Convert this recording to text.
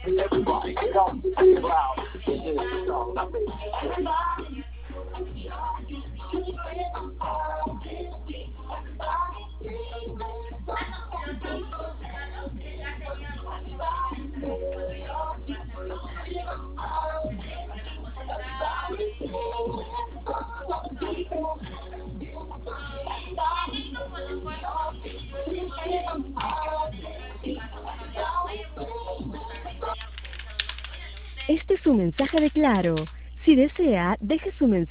Este es un mensaje de Claro. Si desea, deje su mensaje